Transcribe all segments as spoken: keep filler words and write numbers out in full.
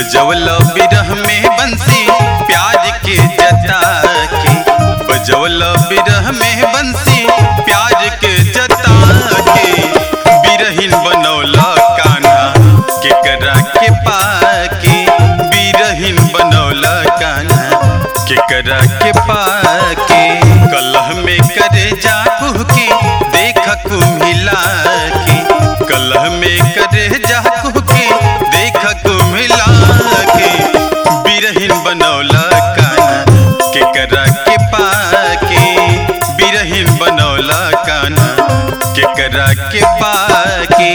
बजौला बिरह में बंसी प्यार के जता के, बजौला बिरह में बंसी प्यार के जता के, बिरहिन बनौला कान्हा केकरा के पाके, बिरहिन बनौला कान्हा केकरा के पाके। कलह में करे जा कुहकी देख कुम्हिला के, कलह में करे जा कुहकी देख कुम्हिला के, बिरहिन बनौला कान्हा केकरा के पाके, बिरहिन बनौला कान्हा केकरा के पाके।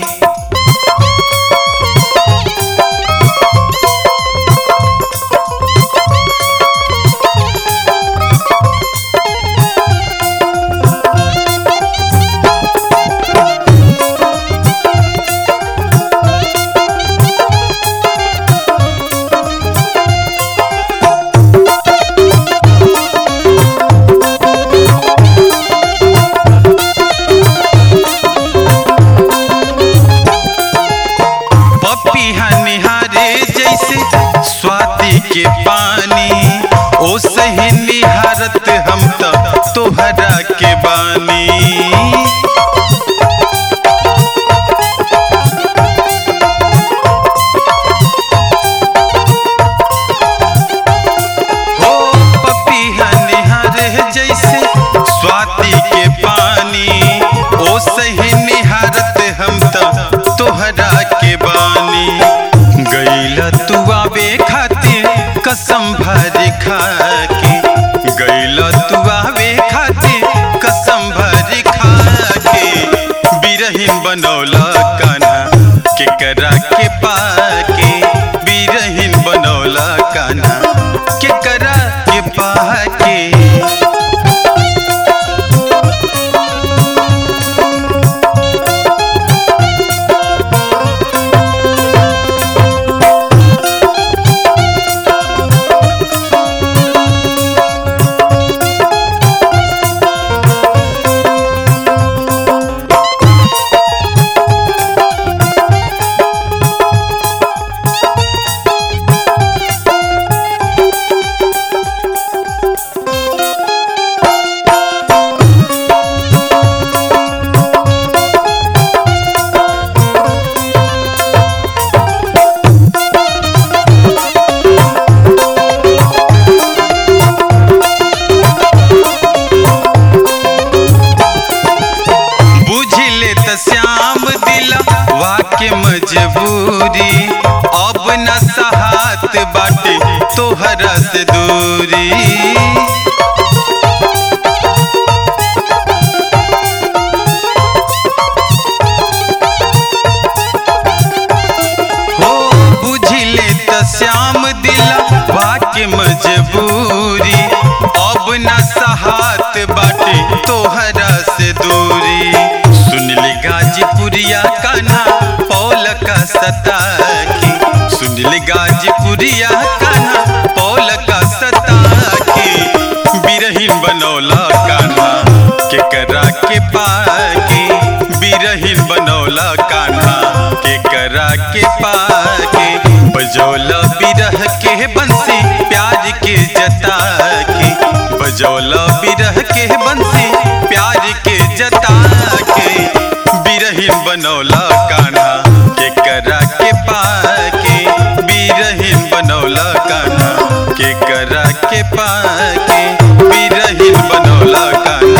निहारे जैसे स्वाति के पानी, ओ सही निहारत हम तो तोहरा के बानी। हो पपीहा निहारे जैसे स्वाति के पानी, ओ सही निहारत हम तो तोहरा के बानी। गईला तू आवे खातिर कसम भरी खा के, गईला तू आवे खातिर कसम भरी खा के, बिरहिन बनौला कान्हा केकरा के पाके, बिरहिन बनौला कान्हा केकरा के पाके। श्याम दिला वाके मजबूरी, अब न सहात बाटे तोहरा से दूरी। हो बुझिले त श्याम दिला वाके मजबूरी, अब न सहात बाटे तोहरा से दूरी। सुनली गाजीपुरिया कान्हा पौल का सता की, सुनली गाजीपुरिया कान्हा पौल का सता की, बिरहिन बनौला कान्हा केकरा के पाके, बिरहिन बनौला कान्हा केकरा के पाके। बजौला बिरह के बंसी प्यार के जता के, बजौला बिरह के बंसी प्यार के जता के, बिरहिन बनौला कान्हा केकरा के पाके, बिरहिन बनौला कान्हा केकरा के पाके, बिरहिन बनौला कान्हा।